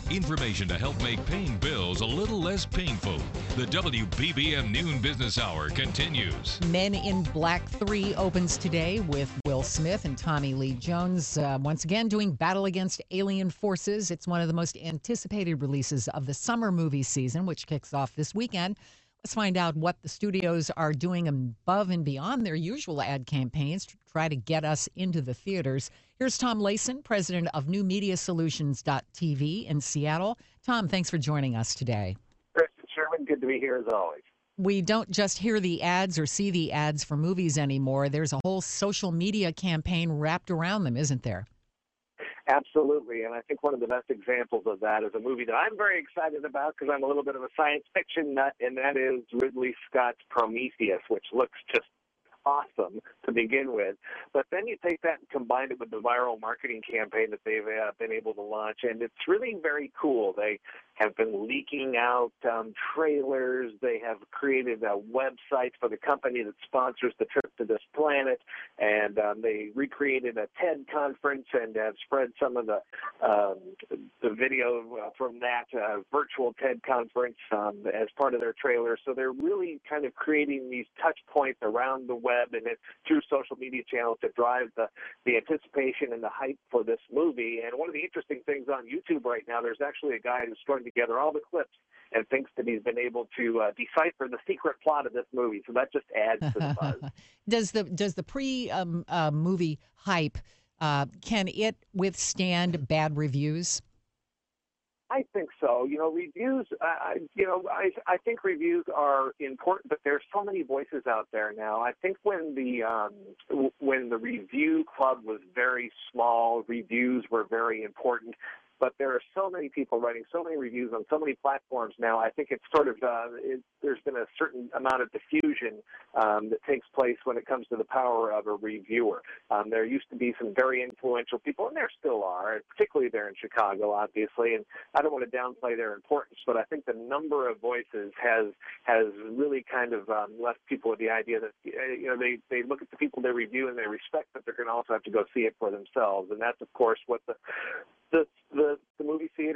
Information to help make paying bills a little less painful. The WBBM Noon Business Hour continues. Men in Black 3 opens today with Will Smith and Tommy Lee Jones once again doing battle against alien forces. It's one of the most anticipated releases of the summer movie season, which kicks off this weekend. Let's find out what the studios are doing above and beyond their usual ad campaigns to try to get us into the theaters. Here's Tom Layson, president of NewMediaSolutions.tv in Seattle. Tom, thanks for joining us today. Kristen Sherman, good to be here as always. We don't just hear the ads or see the ads for movies anymore. There's a whole social media campaign wrapped around them, isn't there? Absolutely, and I think one of the best examples of that is a movie that I'm very excited about because I'm a little bit of a science fiction nut, and that is Ridley Scott's Prometheus, which looks just awesome to begin with. But then you take that and combine it with the viral marketing campaign that they've been able to launch, and it's really very cool. They have been leaking out trailers. They have created a website for the company that sponsors the trip to this planet, and they recreated a TED conference and have spread some of the video from that virtual TED conference as part of their trailer. So they're really kind of creating these touch points around the web and through social media channels to drive the anticipation and the hype for this movie. And one of the interesting things on YouTube right now, there's actually a guy who's throwing together all the clips and thinks that he's been able to decipher the secret plot of this movie. So that just adds to the buzz. Does the pre-movie hype, can it withstand bad reviews? I think so. Reviews. I think reviews are important, but there's so many voices out there now. I think when the review club was very small, reviews were very important. But there are so many people writing so many reviews on so many platforms now. I think it's sort of there's been a certain amount of diffusion that takes place when it comes to the power of a reviewer. There used to be some very influential people, and there still are, particularly there in Chicago, obviously. And I don't want to downplay their importance, but I think the number of voices has really kind of left people with the idea that they look at the people they review and they respect that they're going to also have to go see it for themselves. And that's of course what the movie theater